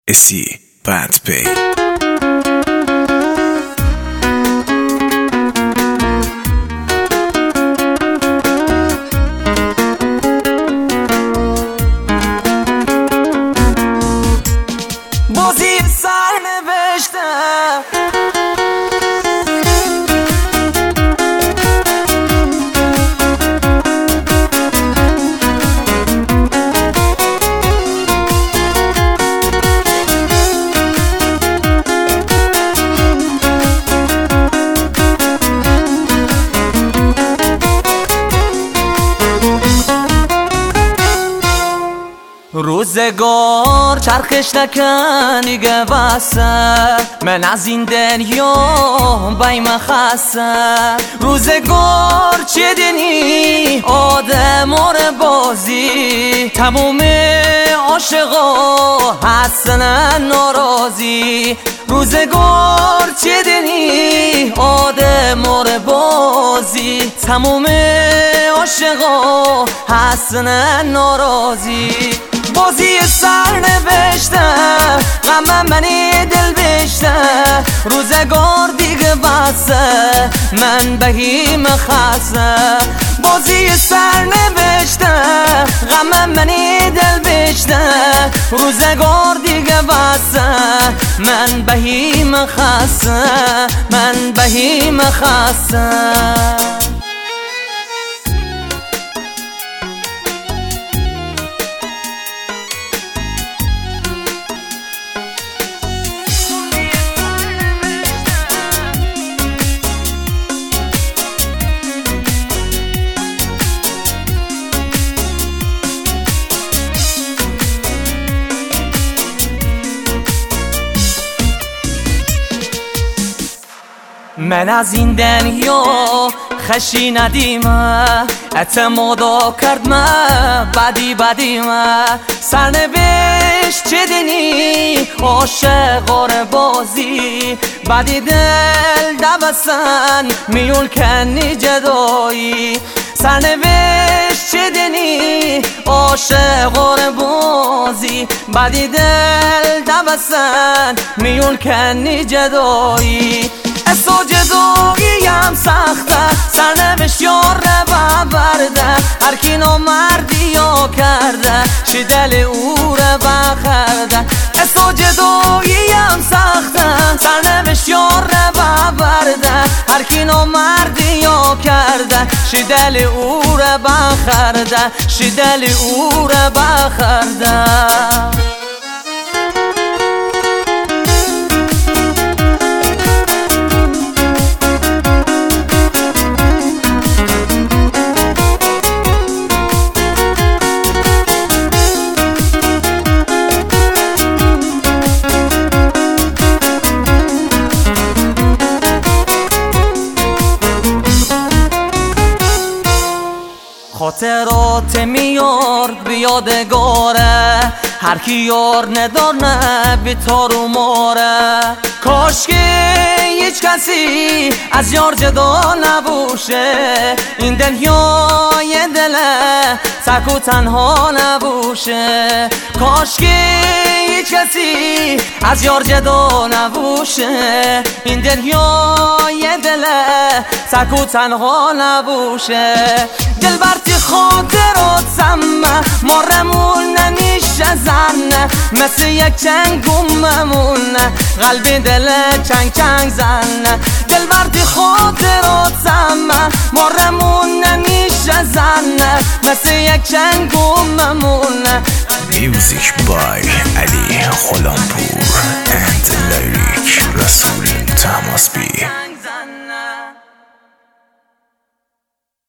اسی بند پی بازی سر نوشتم روزگار چرخش نکنیگه واسه من از این دنیا بایم خسته روزگار چه دنی آدم آره بازی تموم عاشقا هستن ناراضی روزگار چه دنی آدم آره بازی تموم عاشقا هستن ناراضی بازی سر نوشتم غم منی دل بشته روزگار دیگه بسه من بهیم خسته بازی سر نوشتم غم منی دل بشته روزگار دیگه بسه من بهیم خسته من بهیم خسته من از این دنیا خشی ندیمه اعتمادا کرد من بدی من سرنوشت چه دنی عاشقار بازی بدی دل دبسن میون کنی جدایی سرنوشت چه دنی عاشقار بازی بدی دل دبسن میون کنی جدایی اسو جداییم سخته سرنوشت یار برده هر کی نامردی ها کرده چه دل او رو بخرده اسو جداییم سخته سرنوشت یار برده هر کی نامردی ها کرده چه دل او رو بخرده چه دل او رو بخرده خاطرات میارد بیادگاره هر کی یار نداره بیتار و ماره کاش که هیچ کسی از یار جدا نبوشه این دنیای دله تک و تنها نبوشه کاش که هیچ کسی از یار جدا نبوشه این دنیای دله تک و تنها نبوشه دل برتی خاطرات سمه مارمون نمیشه زن مثل یک چنگم ممونه قلب دل چنگ زن دل برتی خاطرات سمه مارمون نمیشه زن مثل یک چنگم ممونه میوزیک بای علی غلامپور and lyric رسول تماسبی